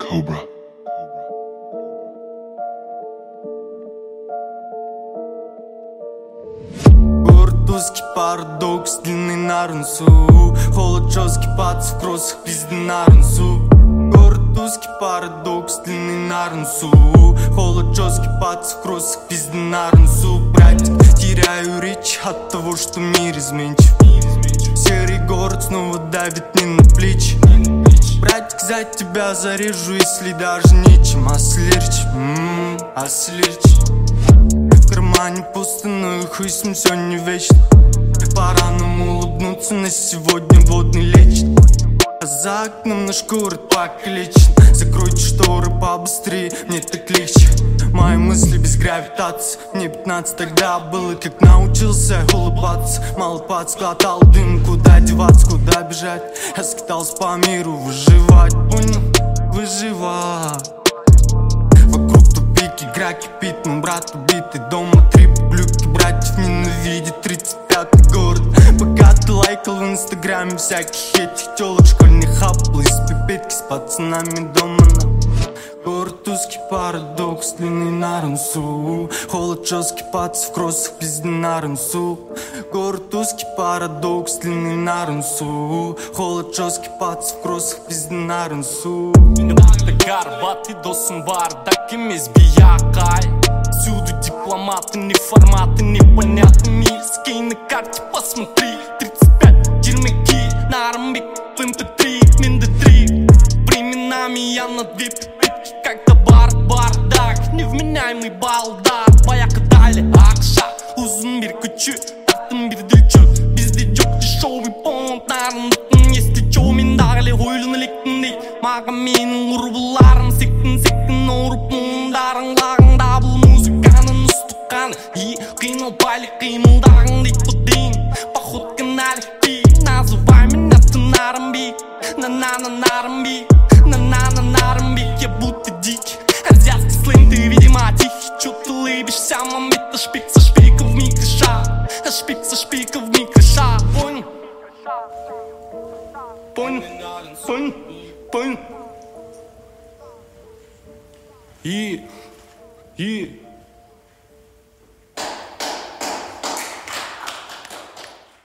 Cobra. Город узкий парадокс, длинный на рунсу. Холод жесткий, пац в кроссах, пизды на рунсу. Город узкий парадокс, длинный на рунсу. Холод жесткий, пац в кроссах, пизды на рунсу. Братик, теряю речь от того, что мир изменчив. Серый город снова давит мне на плечи. Братик, за тебя зарежу, если даже нечем. Аслерч, аслерч. В кармане пусто, но и хуй с ним все не вечно. Пора нам улыбнуться, на сегодня водный лечит. А за окном наш город покалечен. Закройте шторы побыстрее, мне так легче. Мои мысли без гравитации. Мне 15 тогда было, как научился улыбаться. Мало подскладал дым, куда деваться, куда бежать. Я скитался по миру, выживать, понял? Выживать. Вокруг тупик, игра кипит, мой брат убитый. Дома трип, глюки, братьев ненавидит. 35-й город. Пока ты лайкал в инстаграме всяких этих телок, школьных хапл из пипетки с пацанами дома на. Город узкий парадокс, длинный на рунсу. Холод жесткий, пац в кроссах, пизды на рунсу. Город узкий парадокс, длинный на рунсу. Холод жесткий, пац в кроссах, пизды на рунсу. Горбатый досым бардак емес биякай. Всюду дипломаты, не форматы, непонятный мир. Скинь на карте, посмотри. 35 дерьмяки, Нармбек в MP3, Минды-3. Временами я на две пипетки, когда бардак. Невменяемый балдар, баяка дали акша. Uzun bir küçü, taktım bir dilçü. Bizde çok dişovi pontların ıtın. Если чё, мен дағылы ойлыны лектін дей. Маған менің ұрбыларым сектін ұрып мұңдарың лағыңда. Бұл музыканың ұстыққаны и қиналпайлы қимылдағың дейді бұдейін. Походка налегкий, называй меня ты Нармбек. На-на-на-Нармбек, на-на-на-Нармбек. Я будто дикий, азиатский сленг, ты видимо тихий. Чё ты лыбишься, мам, это шпик со шпика в микроша. Шпик со шпика в микроша, понял? Понял, понял, понял. И